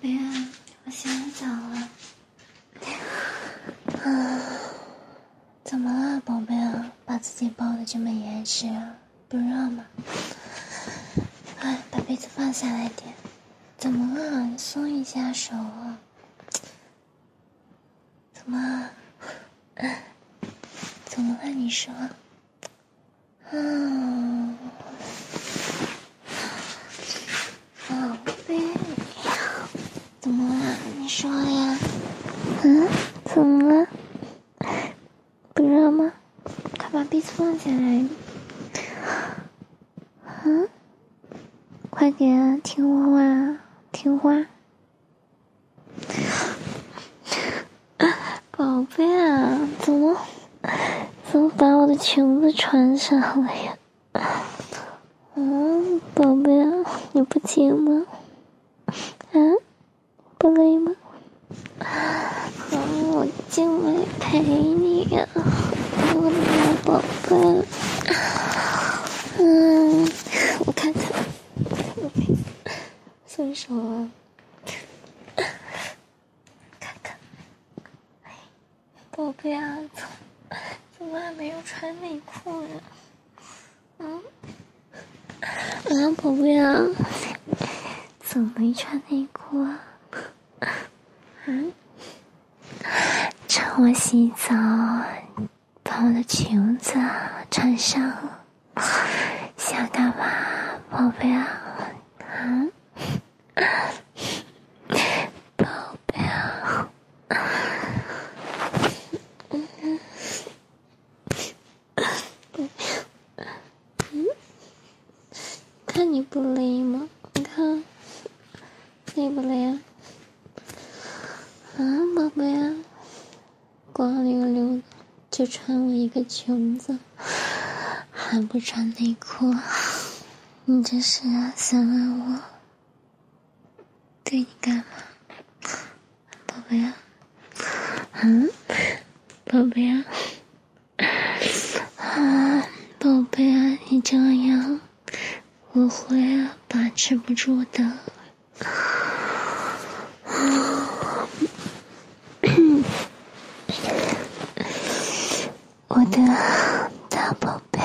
贝啊，我洗完澡了。怎么了，宝贝啊？把自己抱得这么严实啊？不热吗？把被子放下来点。怎么了？你松一下手啊。怎么了？怎么了？你说。宝贝，怎么了？你说呀。怎么了？不热吗？快把被子放下来。快点啊，听我话，听话。宝贝啊，怎么把我的裙子穿上了呀？宝贝啊，你不紧吗？不累吗？我进来陪你呀，我的小宝贝。我看看，松手啊！看看，宝贝啊，怎么还没有穿内裤呢？宝贝啊，怎么没穿内裤啊？趁我洗澡，把我的裙子穿上了，想干嘛，宝贝啊？宝贝啊，看你不累吗？你看，累不累啊？宝贝啊，光溜溜的就穿我一个裙子，还不穿内裤，你这是想让我对你干嘛？宝贝啊，宝贝啊，宝贝啊，你这样我会把持不住的。我的大宝贝。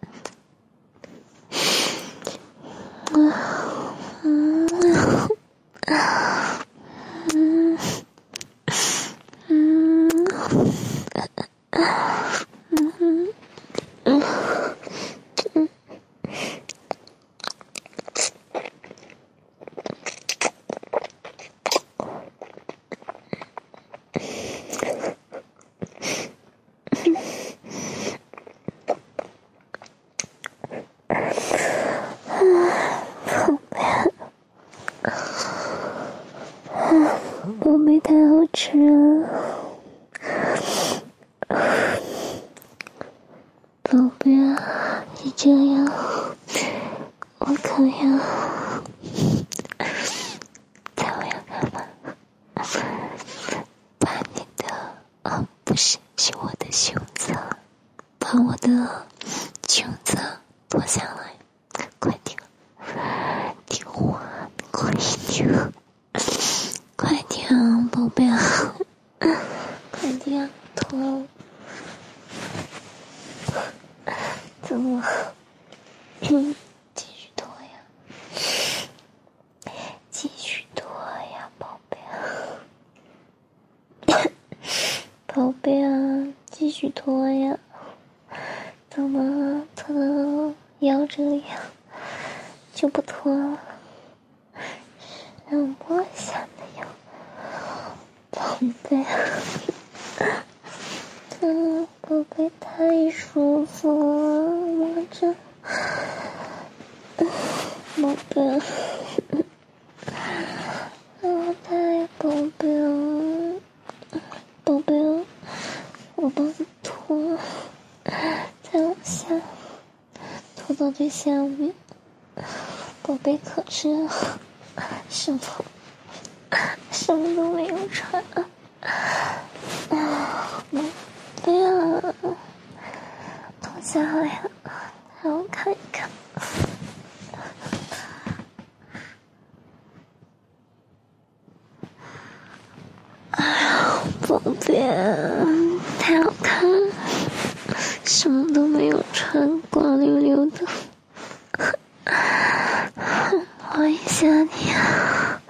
宝贝太好吃了，宝贝啊，你这样我可要猜我要干嘛？把你的不是我的袖子，把我的裙子脱下来，快点，听话，快点。快点啊，宝贝啊！快点脱！怎么？继续脱呀！继续脱呀，宝贝啊！宝贝啊，继续脱呀！怎么脱到腰这里就不脱了？让我摸一下的腰。宝贝，宝贝太舒服了，摸着，宝贝，太宝贝了，宝贝，我帮你脱，再往下，脱到最下面，宝贝可是什么都没有穿。宝贝啊，脱下来了，让我看一看。 别太好看了，什么都没有穿，光溜溜的。摸一下你啊，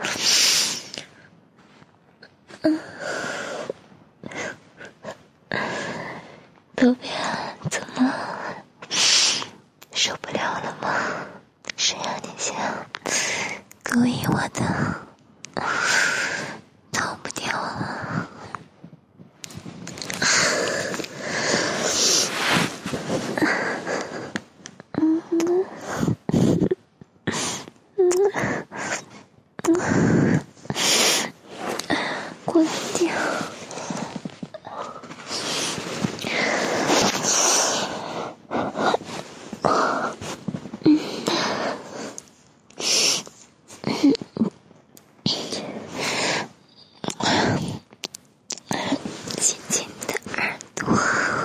宝贝啊，怎么受不了了吗？谁让你想勾引我的，逃不掉了。滚掉！亲亲你的耳朵。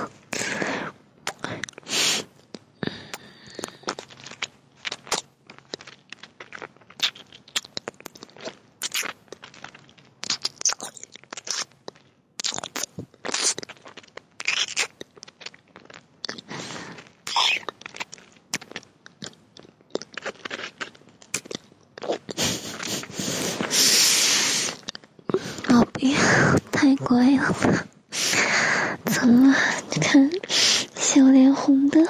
宝贝，太乖了吧？怎么了？你看，笑脸红的。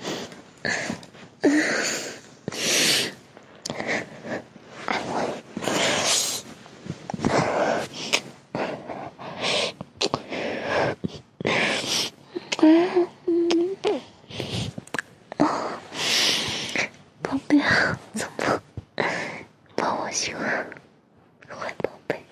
宝贝，怎么抱我喜欢？坏宝贝。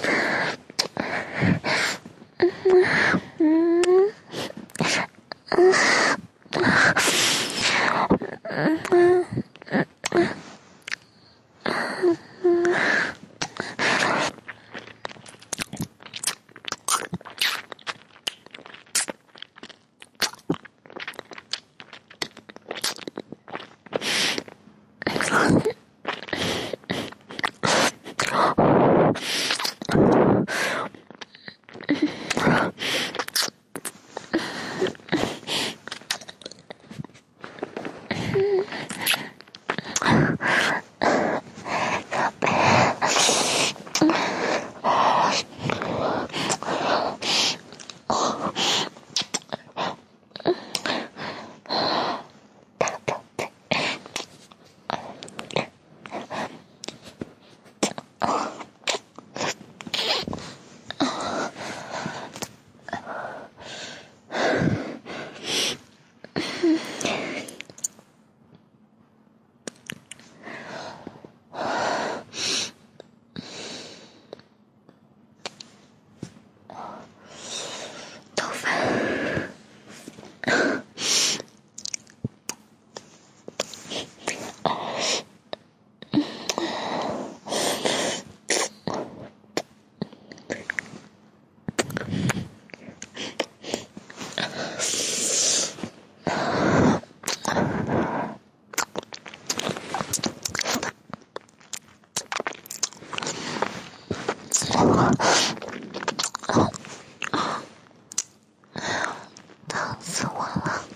疼死我了！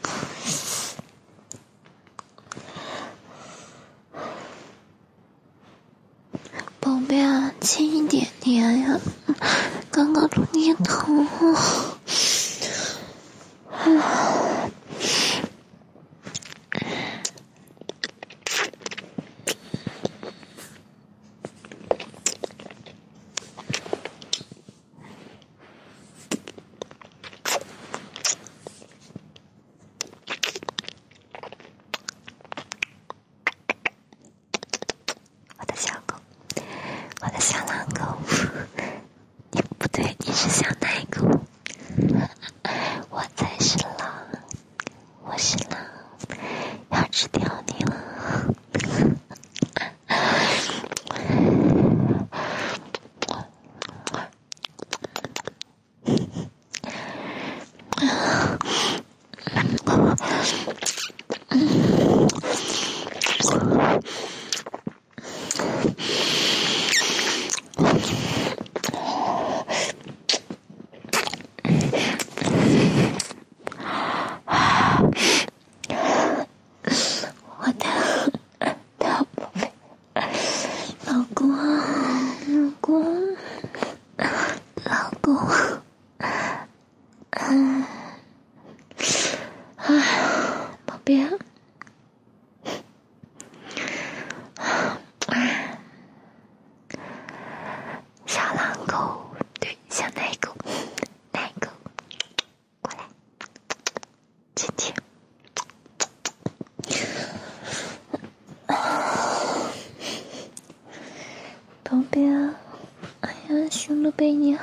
宝贝啊，轻一点点呀，刚刚有点疼啊。我的小狼狗，你不对，你是小奶狗，我才是狼，我是狼，要吃掉你了。 老公，老公，老公，宝贝，小狼狗，对，小奶狗，奶狗，过来，亲亲。宝贝啊，哎呀，熊了被你。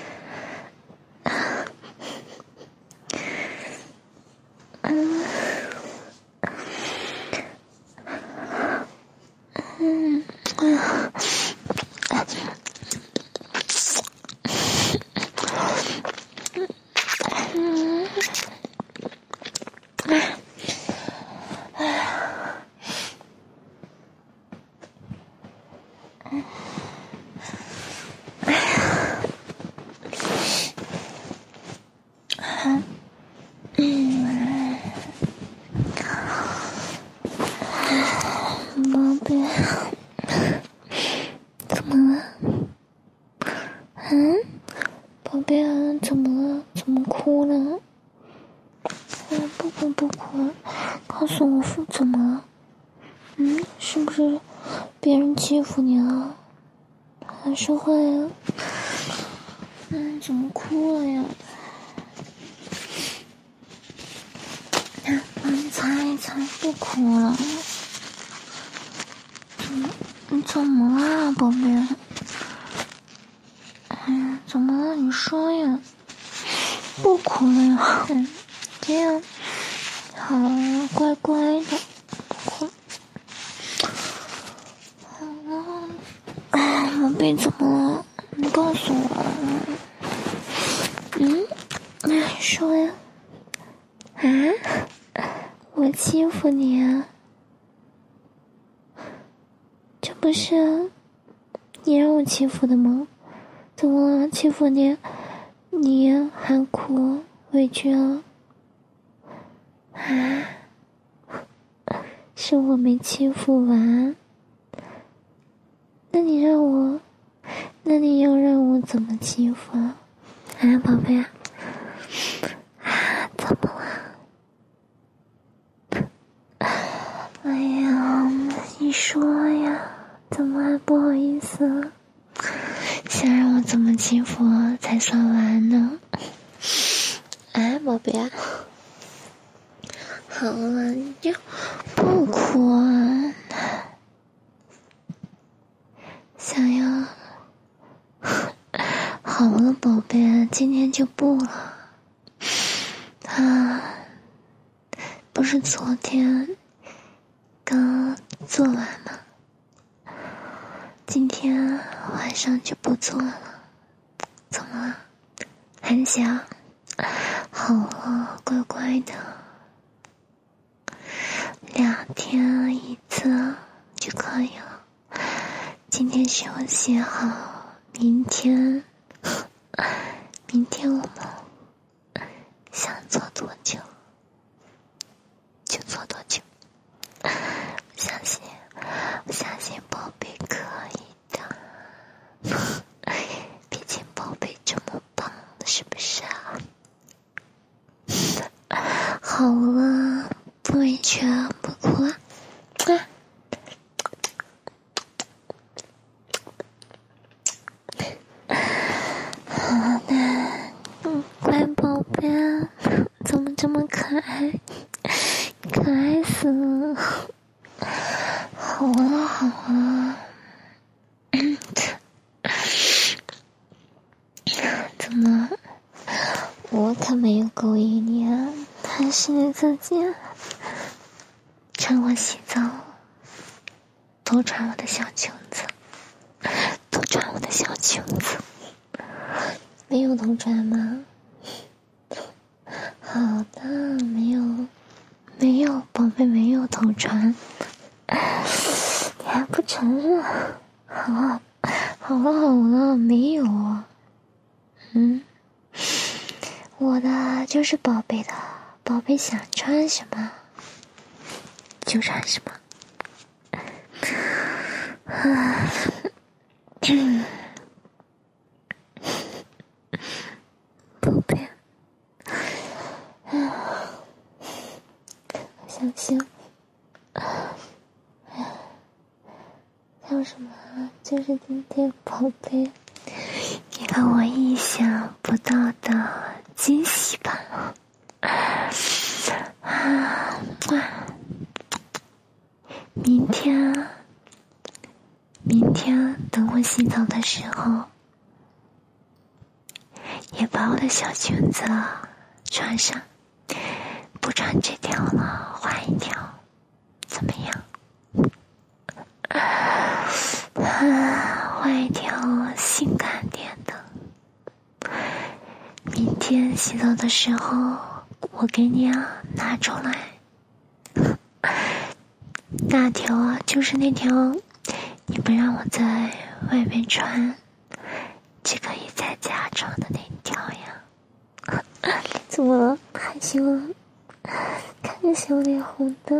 宝贝，怎么了？宝贝啊，怎么了？怎么哭了？不哭不哭，告诉我怎么了？是不是别人欺负你了？说话呀！怎么哭了呀？帮你擦一擦，不哭了。你怎么了，宝贝？怎么了？你说呀。不哭了呀。这样好了，乖乖的，不哭。好了。宝贝怎么了？你告诉我。说呀。我欺负你啊？这不是你让我欺负的吗？怎么了？欺负你，你还哭委屈了？是我没欺负完？那你要让我怎么欺负啊？宝贝啊？怎么了？哎呀，你说呀，怎么还不好意思？想让我怎么欺负才算完呢？宝贝啊，好了，你就不哭啊！想要好了，宝贝，今天就不了。不是昨天刚做完吗？今天晚上就不做了。怎么了？很想？好了，乖乖的，2天一次就可以了。今天休息好，明天我们想做多久就做多久。我相信宝贝可以的。毕竟宝贝这么棒，是不是啊？好了，不委屈了，不哭了。好的，乖宝贝，怎么这么可爱？可爱死了！好了，怎么？我可没有勾引你啊，还是你自己趁我洗澡偷穿我的小裙子，没有偷穿吗？好的，没有，宝贝没有偷穿，你还不承认？好了，没有。我的就是宝贝的，宝贝想穿什么就穿什么。 就是今天宝贝一个我意想不到的惊喜吧。明天等我洗澡的时候，也把我的小裙子穿上，不穿这条了，换一条，怎么样？换一条性感点的。明天洗澡的时候，我给你拿出来。那条就是那条你不让我在外面穿，只可以在家穿的那条呀。怎么了？害羞了？看着小脸红的。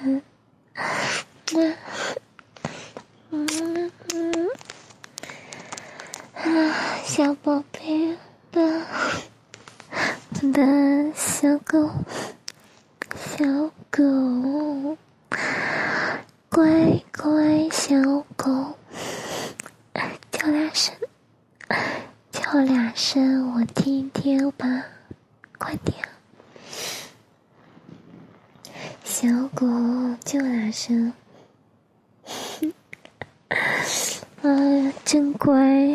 小宝贝的，我的小狗，乖乖小狗，叫两声我听听吧，快点，小狗叫两声，真乖。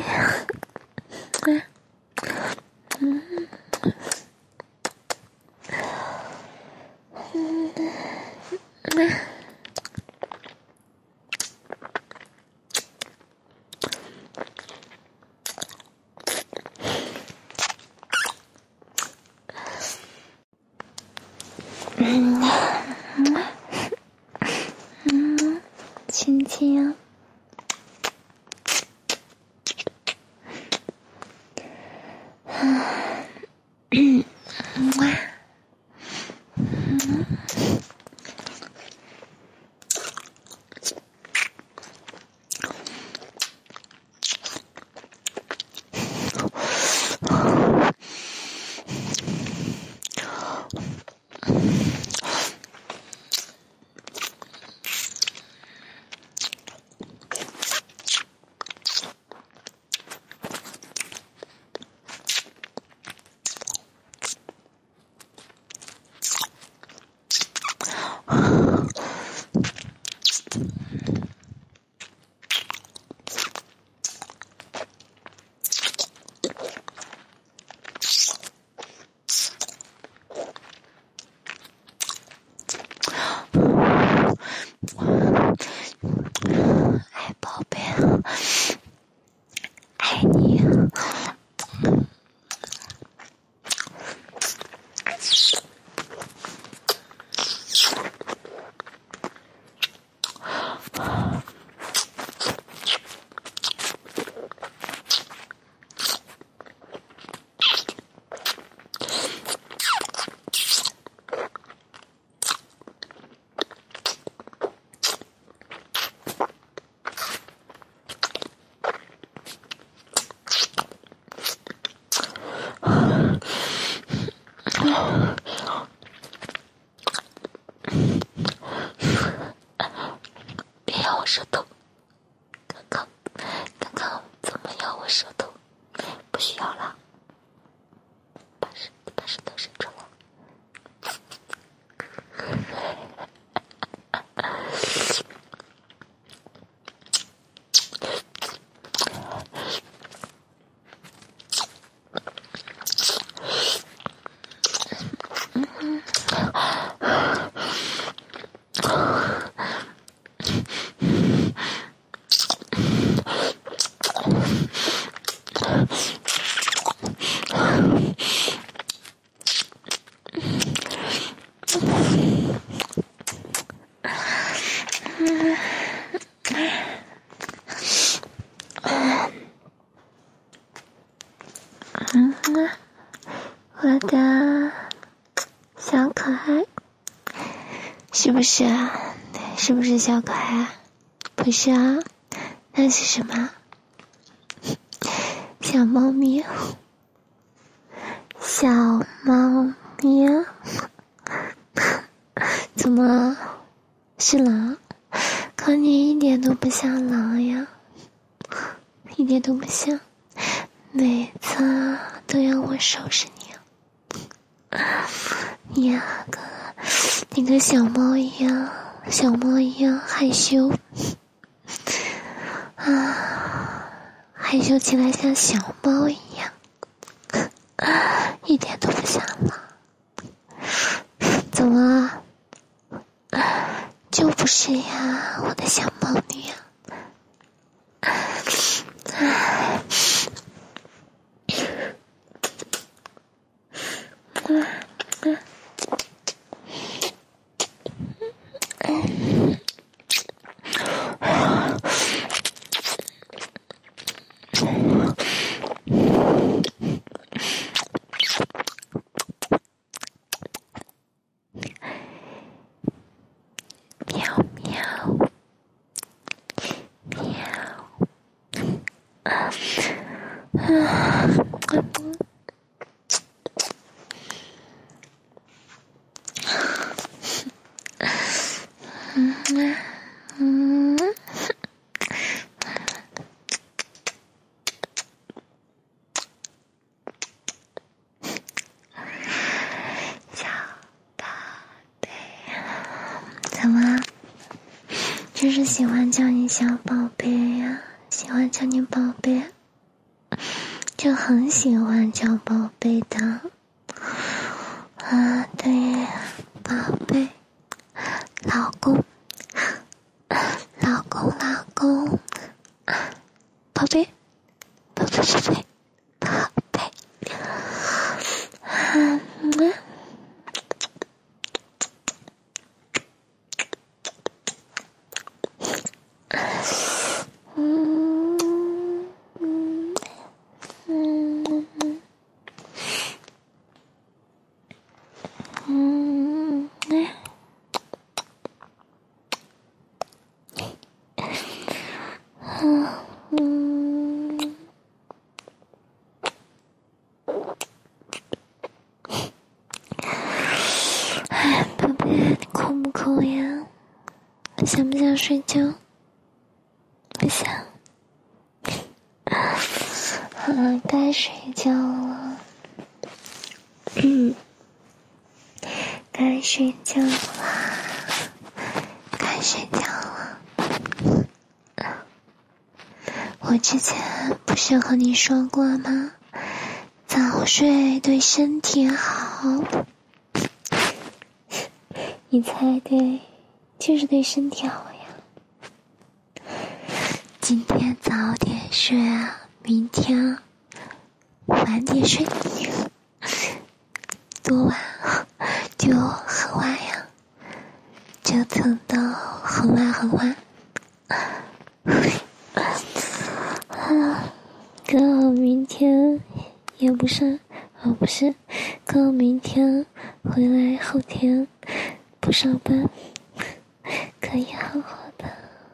亲亲啊。哎，宝贝，爱你。别咬我舌头，刚刚怎么咬我舌头？不需要了，把舌头伸出来。我的小可爱，是不是啊？是不是小可爱？不是啊，那是什么？小猫咪，小猫咪，怎么了？是狼？可你一点都不像狼呀。 一点都不像，每次都要我收拾你呀，你跟小猫一样害羞害羞起来像小猫一样，一点都不像了。怎么了？就不是呀，我的小猫女呀。怎么？就是喜欢叫你小宝贝呀，喜欢叫你宝贝，就很喜欢叫宝贝的。对，宝贝，老公，宝贝，宝贝。宝贝，你空不空呀？想不想睡觉？不想。该睡觉了。该睡觉了。我之前不是和你说过吗？早睡对身体好。你猜对，就是对身体好呀。今天早点睡啊，明天晚点睡。多晚就很晚呀，折腾到很晚。刚好明天也不是，刚好明天回来，后天不上班，可以好好的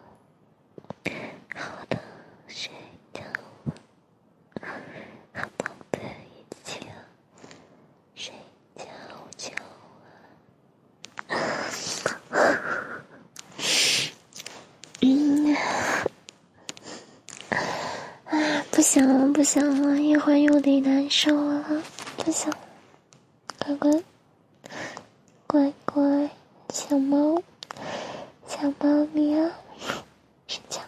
睡觉了，和宝贝一起睡觉不想了，一会儿又得难受了，不想了，乖，小猫咪啊，睡觉。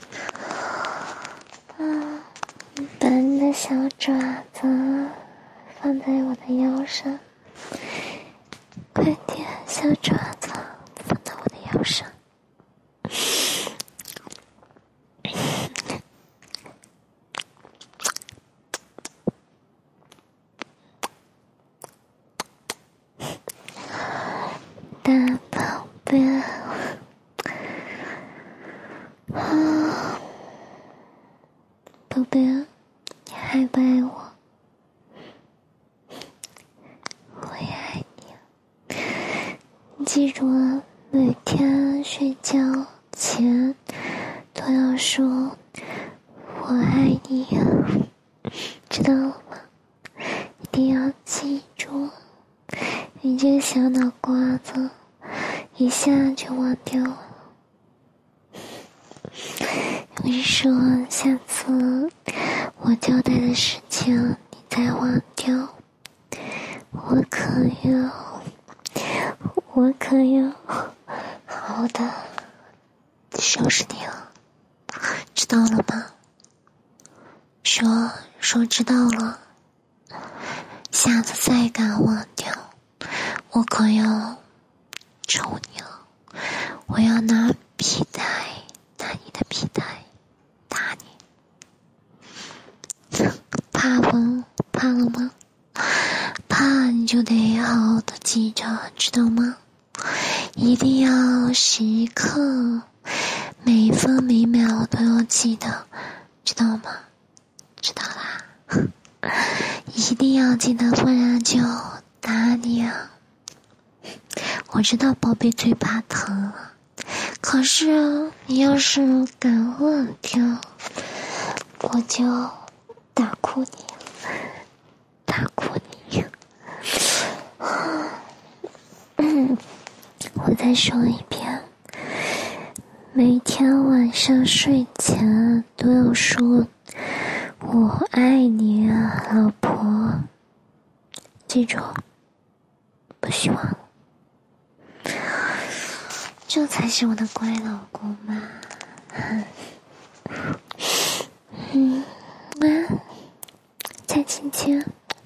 把你的小爪子放在我的腰上，快点，小爪子放到我的腰上。大宝贝，宝贝，你还不爱我？我也爱你。你记住了，每天睡觉前都要说我爱你，知道了吗？一定要记住，你这个小脑瓜子一下就忘掉了。 跟你说，下次我交代的事情你再忘掉，我可要好好的收拾你了，知道了吗？说知道了，下次再敢忘掉，我可要抽你了，我要拿皮带打你的皮带，打你。怕了吗？怕你就得好好的记着，知道吗？一定要时刻每分每秒都要记得，知道吗？知道啦。一定要记得，不然就打你啊。我知道宝贝最怕疼了，可是啊，你要是敢忘掉，我就打哭你。我再说一遍，每天晚上睡前都要说我爱你啊，老婆，记住，不许忘了，这才是我的乖老公嘛。再亲亲。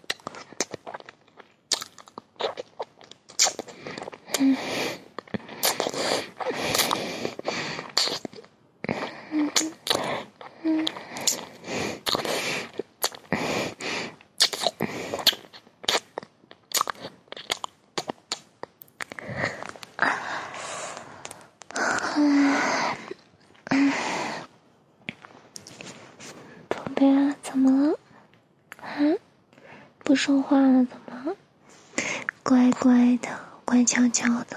宝贝啊，怎么了？不说话了怎么？乖乖的，乖悄悄的。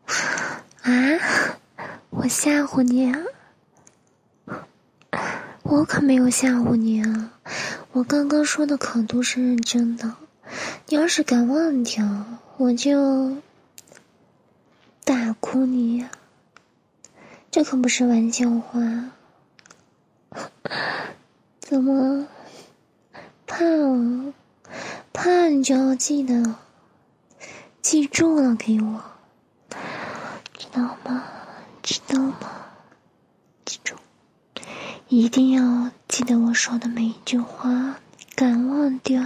我吓唬你啊？我可没有吓唬你啊，我刚刚说的可都是认真的。你要是敢忘掉，我就打哭你啊，这可不是玩笑话。怎么怕了？怕你就要记得，记住了给我，知道吗？知道吗？记住，一定要记得我说的每一句话，敢忘掉，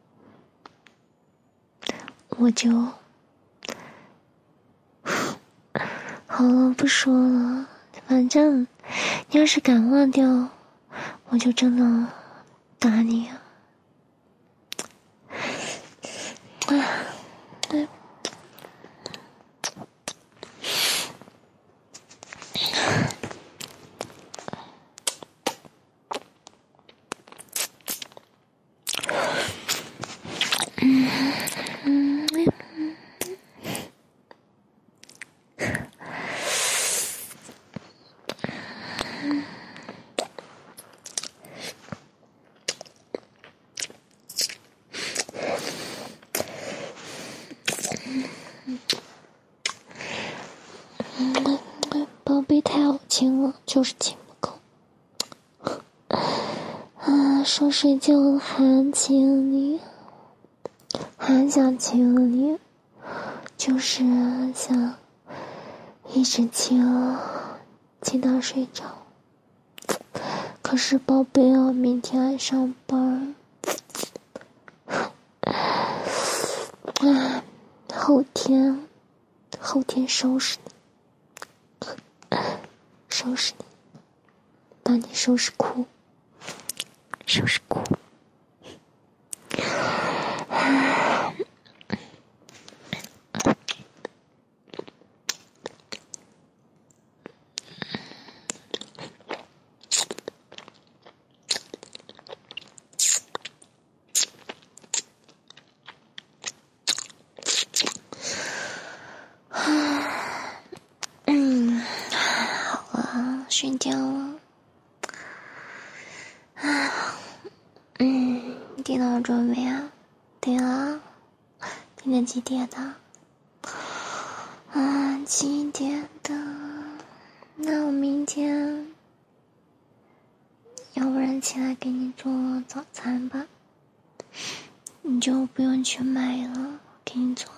我就好了，不说了。反正你要是敢忘掉，我就真的打你啊！宝贝太好亲了，就是亲不够。说睡觉了还亲你，还想亲你，就是想一直亲到睡着。可是宝贝啊，明天还上班，后天收拾你，把你收拾哭。好了，睡觉了。电脑准备啊？对了，今天几点的？7点的。那我明天起来给你做早餐吧，你就不用去买了，给你做。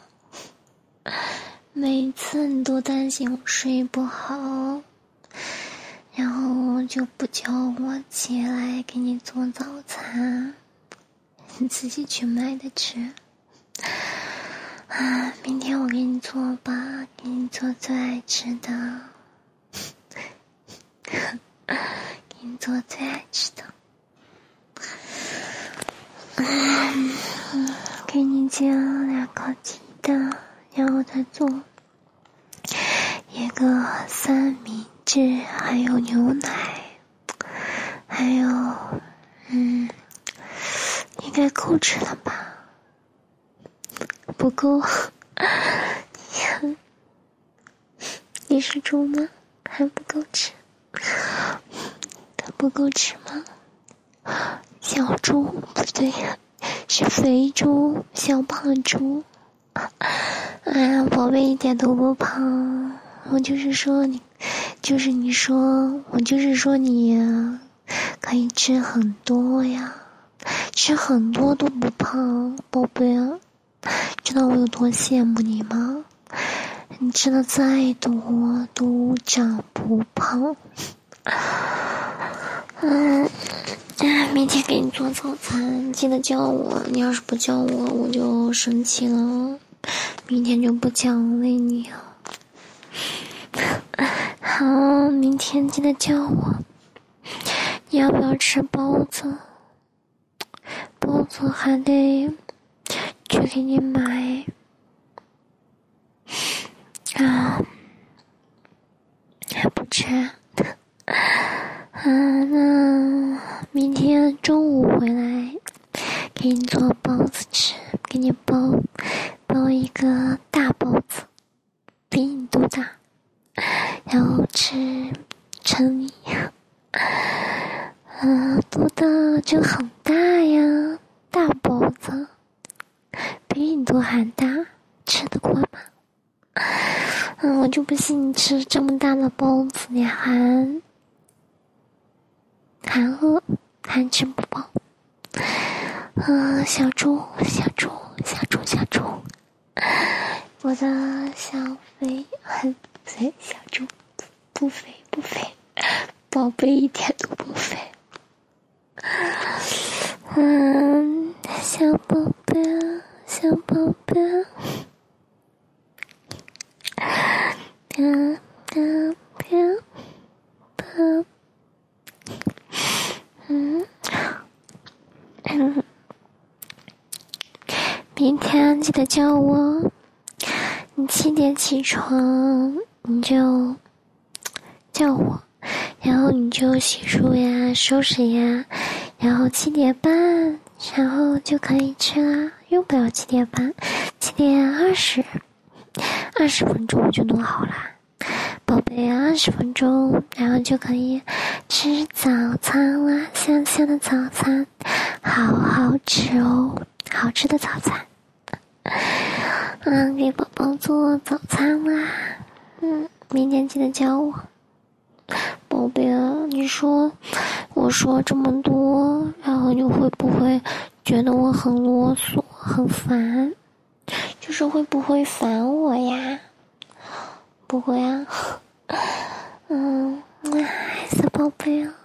每次你都担心我睡不好，然后就不叫我起来给你做早餐，你自己去买的吃。明天我给你做吧，给你做最爱吃的，给你做最爱吃的。给你煎2颗鸡蛋，然后再做一个三明治，还有牛奶，还有应该够吃了吧？不够？你是猪吗？还不够吃？不够吃吗？小猪不对，是肥猪，小胖猪。宝贝一点都不胖，我就是说你可以吃很多呀，吃很多都不胖，宝贝啊，知道我有多羡慕你吗？你吃的再多都长不胖。明天给你做早餐，记得叫我，你要是不叫我，我就生气了，明天就不奖励你了。好，明天记得叫我。你要不要吃包子？包子还得去给你买。还不吃？那明天中午回来给你做包子吃，给你包一个大包子，比你都大，然后盛你。多大？就很大呀，大包子，比你都还大，吃得过吗？我就不信你吃这么大的包子，你还饿，还吃不饱。小猪，我的小肥很肥，小猪不肥，宝贝一点都不肥。小宝贝，明天记得叫我，你7点起床，你就叫我，然后你就洗漱呀，收拾呀，然后7点半，然后就可以吃啦，用不了7点半，7点20分钟我就弄好啦。宝贝，20分钟，然后就可以吃早餐啦，香香的早餐，好吃哦，好吃的早餐。给宝宝做早餐啦。明天记得叫我。宝贝啊，你说我说这么多，然后你会不会觉得我很啰嗦，很烦？就是会不会烦我呀？不会啊。孩子宝贝啊，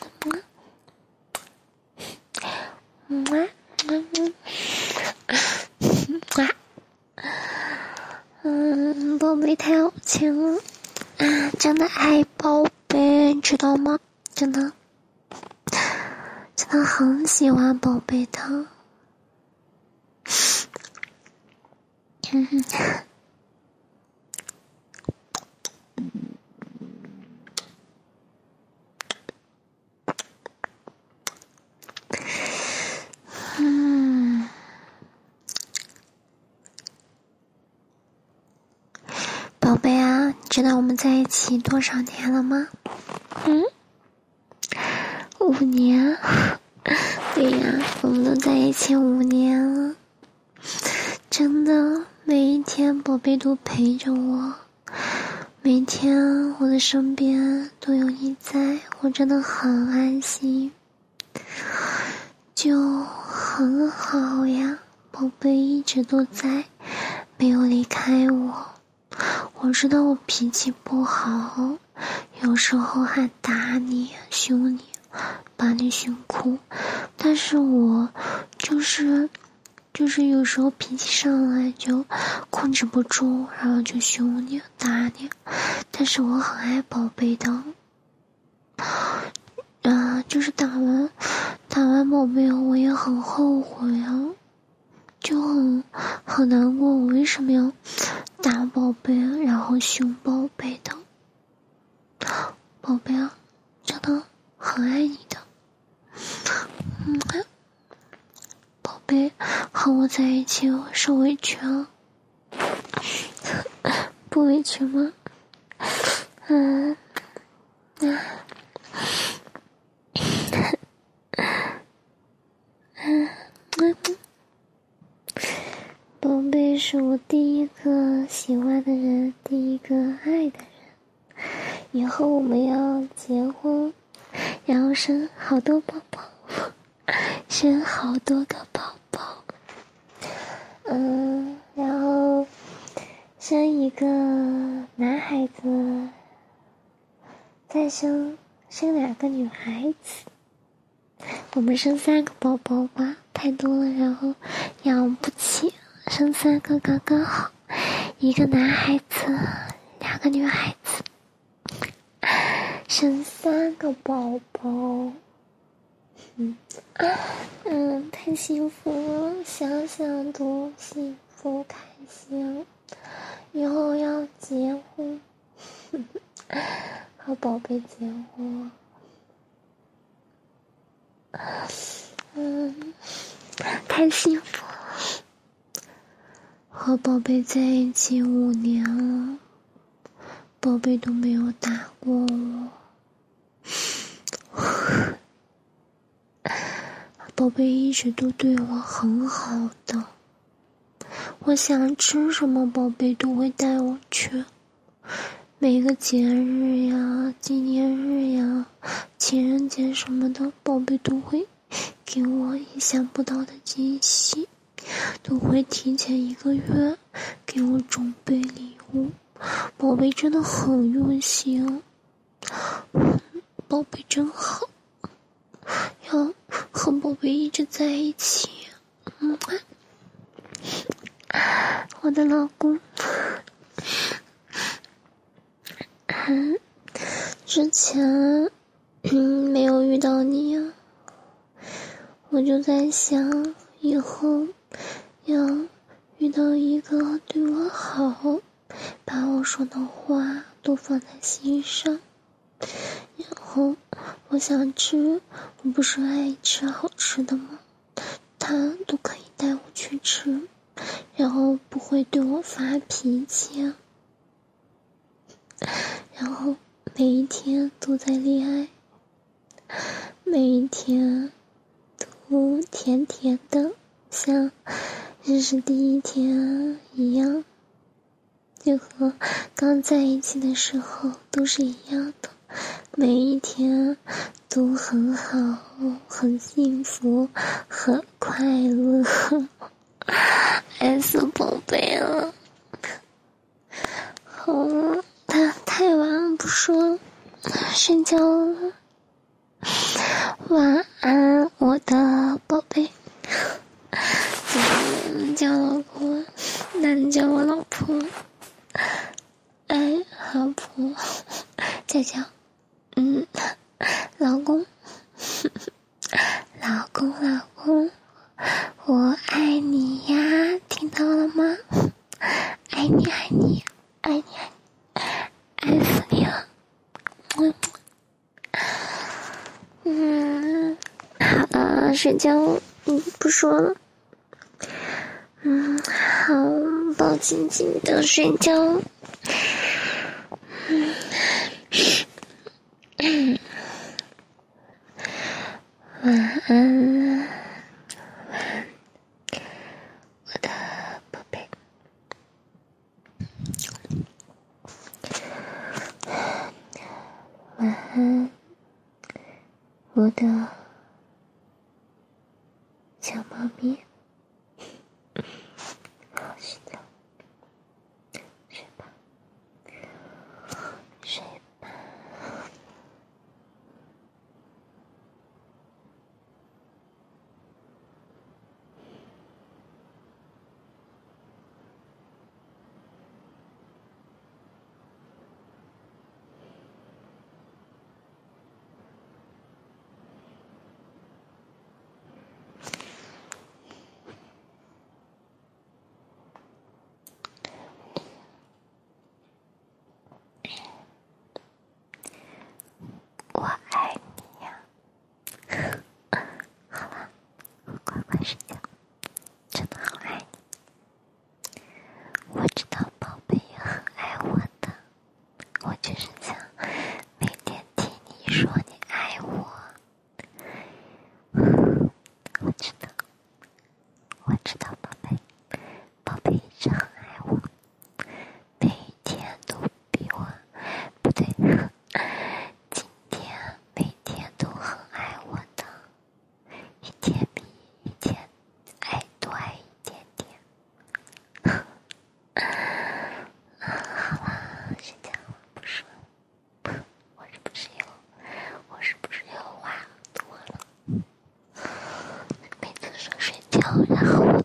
宝贝太好亲了，真的爱宝贝，你知道吗？真的很喜欢宝贝的。宝贝啊，你知道我们在一起多少年了吗？5年。对呀，我们都在一起5年了。真的，每一天宝贝都陪着我，每天我的身边都有你在，我真的很安心。 很好呀，宝贝一直都在，没有离开我。我知道我脾气不好，有时候还打你、凶你，把你凶哭，但是我就是有时候脾气上来就控制不住，然后就凶你、打你，但是我很爱宝贝的。就是打完宝贝我也很后悔啊，就很难过，我为什么要打宝贝然后凶宝贝的。宝贝啊，真的很爱你的。宝贝，和我在一起我受委屈了。不委屈吗？宝贝是我第一个喜欢的人，第一个爱的人。以后我们要结婚，然后生好多宝宝，生好多个宝宝。然后生一个男孩子，再生2个女孩子。我们生3个宝宝吧，太多了，然后养不起，生3个刚刚好，一个男孩子，2个女孩子，生3个宝宝。太幸福了，想想多幸福开心。以后要结婚，和宝贝结婚。太幸福了，和宝贝在一起5年了，宝贝都没有打过我。宝贝一直都对我很好的，我想吃什么宝贝都会带我去，每个节日呀、纪念日呀、情人节什么的，宝贝都会给我意想不到的惊喜，都会提前1个月给我准备礼物。宝贝真的很用心，宝贝真好，要和宝贝一直在一起。我的老公。之前没有遇到你啊，我就在想以后要遇到一个对我好，把我说的话都放在心上，然后我想吃，我不是爱吃好吃的吗？他都可以带我去吃，然后不会对我发脾气，然后每一天都在恋爱，每一天都甜甜的，像认识第一天一样，就和刚在一起的时候都是一样的，每一天都很好，很幸福，很快乐。爱死宝贝了。好了，太晚了不说了，睡觉了。晚安，我的宝贝。你叫老公，那你叫我老婆。老婆，再叫，老公，老公，我爱你呀，听到了吗？爱你，爱死你了。好了，睡觉，不说了。好，抱紧紧的睡觉。晚安，我的宝贝。晚安，我的小猫咪，好睡觉，睡吧，睡吧。我爱你呀！好了，乖乖睡觉，真的好爱你。我知道宝贝也很爱我的，我就是想每天听你说你爱我。我知道，我知道，宝贝，宝贝一直很爱我，每一天都比我，不对，今天每天都很爱我的，一天比一天爱多爱一点点。好了，睡觉了，不说了。我是不是又话多了？每次说睡觉，然后我